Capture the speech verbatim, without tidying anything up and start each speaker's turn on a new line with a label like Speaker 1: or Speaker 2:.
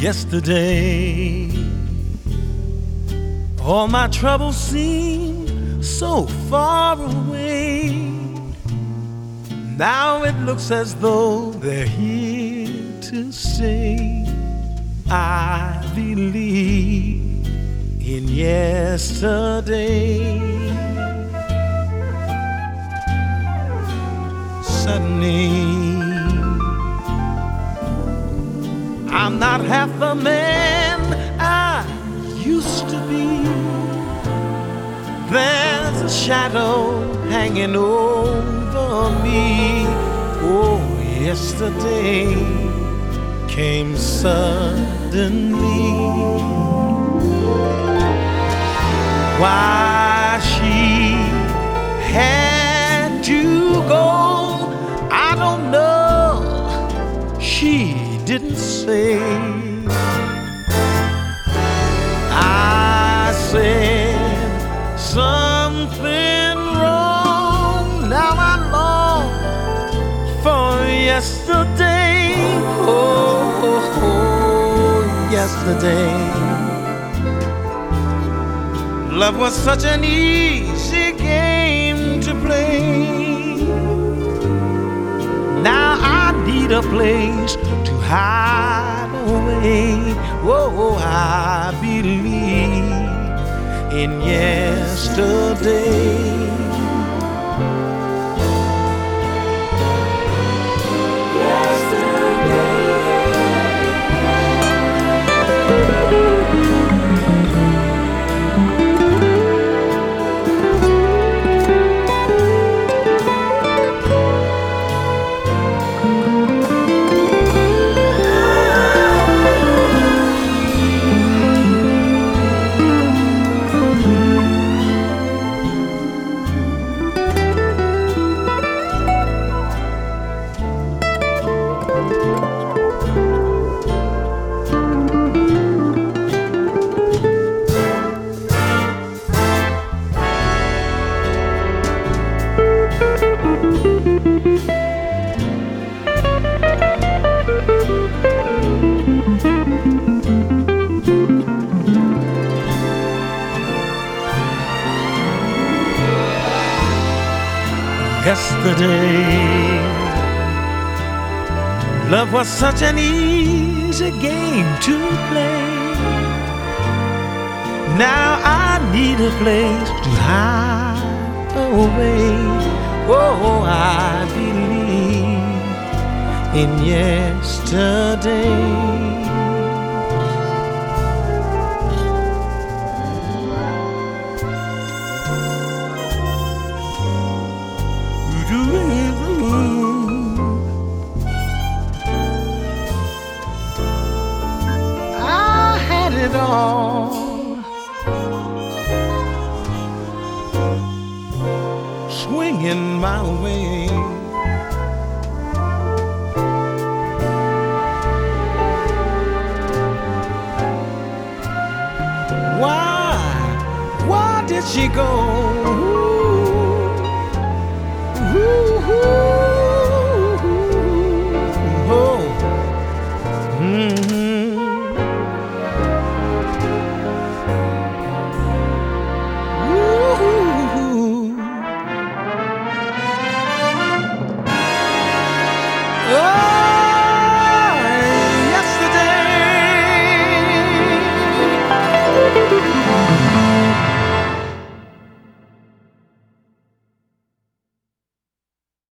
Speaker 1: Yesterday, all my troubles seem so far away. Now it looks as though they're here to stay. I believe in yesterday. Suddenly, I'm not half the man I used to be. There's a shadow hanging over me. Oh, yesterday came suddenly. Why she had to go, I don't know. She didn't say. I said something wrong. Now I long for yesterday. Oh, oh, oh, yesterday. Love was such an easy game to play. Now I need a place to hide away. Whoa, I believe in yesterday. Yesterday, love was such an easy game to play. Now I need a place to hide away. Oh, I believe in yesterday. I had it all, swinging my way. Why, why did she go?